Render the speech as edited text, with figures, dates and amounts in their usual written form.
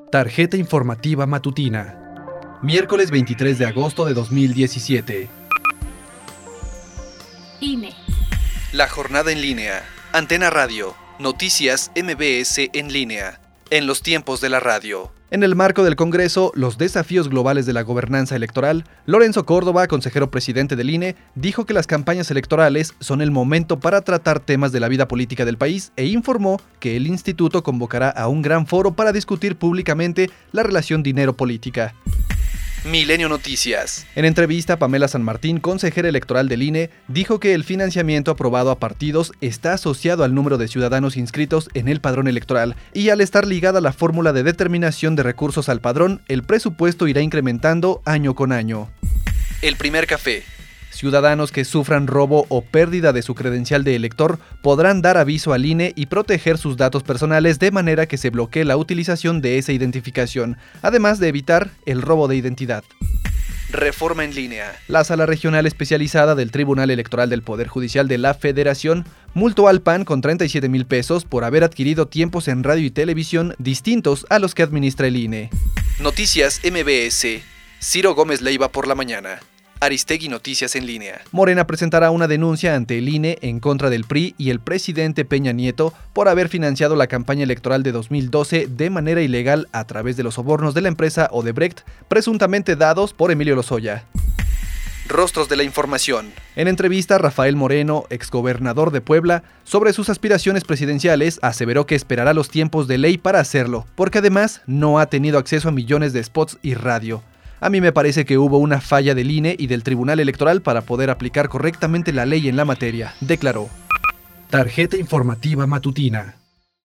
Tarjeta informativa matutina. Miércoles 23 de agosto de 2017. INE. La jornada en línea. Antena Radio. Noticias MBS en línea. En los tiempos de la radio. En el marco del Congreso, los desafíos globales de la gobernanza electoral, Lorenzo Córdoba, consejero presidente del INE, dijo que las campañas electorales son el momento para tratar temas de la vida política del país e informó que el instituto convocará a un gran foro para discutir públicamente la relación dinero-política. Milenio Noticias. En entrevista, Pamela San Martín, consejera electoral del INE, dijo que el financiamiento aprobado a partidos está asociado al número de ciudadanos inscritos en el padrón electoral y al estar ligada a la fórmula de determinación de recursos al padrón, el presupuesto irá incrementando año con año. El primer café. Ciudadanos que sufran robo o pérdida de su credencial de elector podrán dar aviso al INE y proteger sus datos personales de manera que se bloquee la utilización de esa identificación, además de evitar el robo de identidad. Reforma en línea. La Sala Regional Especializada del Tribunal Electoral del Poder Judicial de la Federación multó al PAN con 37,000 pesos por haber adquirido tiempos en radio y televisión distintos a los que administra el INE. Noticias MBS. Ciro Gómez Leiva por la mañana. Aristegui Noticias en línea. Morena presentará una denuncia ante el INE en contra del PRI y el presidente Peña Nieto por haber financiado la campaña electoral de 2012 de manera ilegal a través de los sobornos de la empresa Odebrecht, presuntamente dados por Emilio Lozoya. Rostros de la información. En entrevista, Rafael Moreno, exgobernador de Puebla, sobre sus aspiraciones presidenciales, aseveró que esperará los tiempos de ley para hacerlo, porque además no ha tenido acceso a millones de spots y radio. A mí me parece que hubo una falla del INE y del Tribunal Electoral para poder aplicar correctamente la ley en la materia, declaró. Tarjeta informativa matutina.